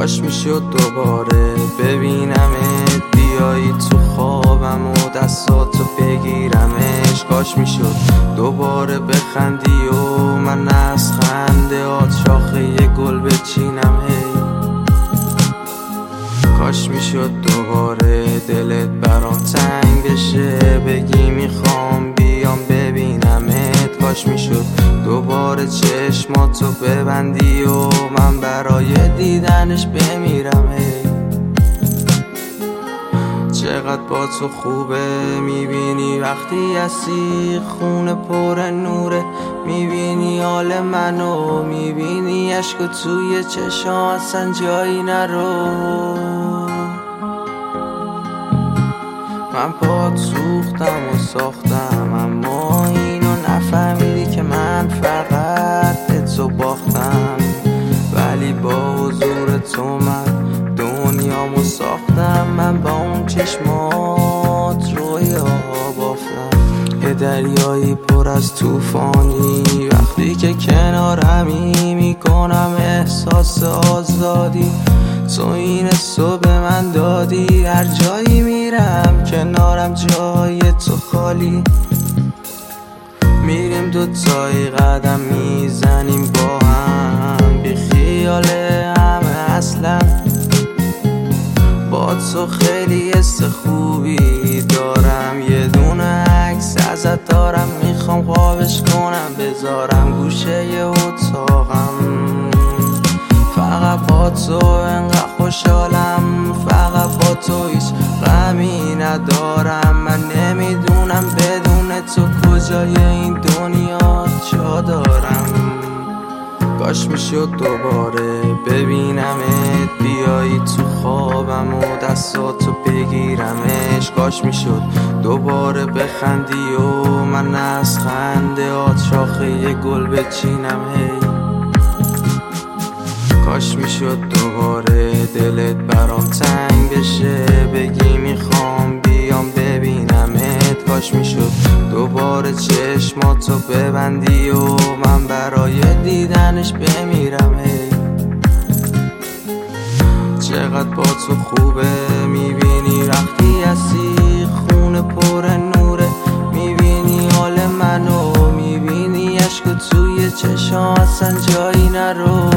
کاش میشد دوباره ببینمت، بیایی تو خوابم و دستاتو بگیرمش. کاش میشد دوباره بخندی و من از خنده آت شاخه یه گل بچینم. هی کاش میشد دوباره دلت برام تنگ بشه، بگی میخوام بیام ببینمت. کاش میشد دوباره چشماتو ببندی و من برای دیدنش بمیرم. هی چقدر با تو خوبه، میبینی وقتی هستی خونه پر نوره، میبینی حال منو، میبینی عشق توی چشام اصلا جایی نرو. من پات سوختم و ساختم اما اینو نفهمیدی که من فقط به تو باختم، ولی با حضور تو من دنیامو ساختم. من با اون چشمات رویاها بافتم، یه دریایی پر از توفانی، وقتی که کنارمی میکنم احساس آزادی. تو این حسو به من دادی، هر جایی میرم کنارم جای تو خالی. میریم دوتایی قدم میزنیم با هم، بی خیال همه اصلا. با تو خیلی حس خوبی دارم، یه دونه عکس ازت دارم، میخوام خوابش کنم بذارم گوشه اتاقم. فقط با تو انقدر خوشحالم، فقط با تو هیچ غمی ندارم. من نمیدونم بدون تو کجای این دنیا جا دارم. کاش میشد دوباره ببینمت، بیایی تو خوابم و دستاتو بگیرمش. کاش میشد دوباره بخندی و من از خنده آت شاخه یه گل بچینم. هی کاش میشد دوباره دلت برام تنگ بشه، بگی میخوام بیام ببینمت. کاش میشد دوباره چشماتو ببندی و من برای دیدنش بمیرم. هی چقدر با تو خوبه، میبینی وقتی هستی خونه پر نوره، میبینی حال منو، میبینی عشق توی چشام اصلا جایی نرو.